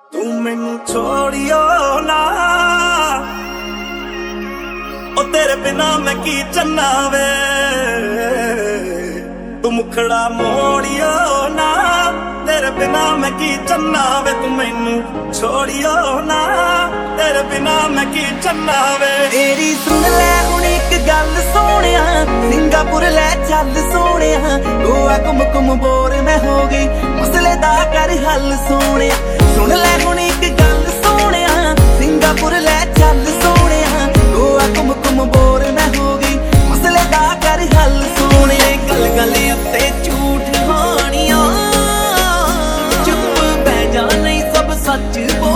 तू मैनू छोड़ियो ना, ओ तेरे बिना मैं की चन्ना वे। तू मुखड़ा मोड़ियो ना, तेरे बिना मैं की चन्ना वे। तू मैनू छोड़ियो ना, तेरे बिना मैं की चन्ना वे। तेरी सुन लै हुण इक गल सोहणिया, सिंगापुर लै चल सोहणिया। गोवा घुम घुम बोर मैं हो गई, मसले दा कर हल सोहणिया। सुन लै हुण इक गल सोहणिया, सिंगापुर लै चल सोहणिया। गोवा घुम घुम बोर मैं हो गई, मसले दा कर हल सोहणिया। गल गल उत्ते झूठ हानिया, चुप बह जा नहीं सब सच बोल।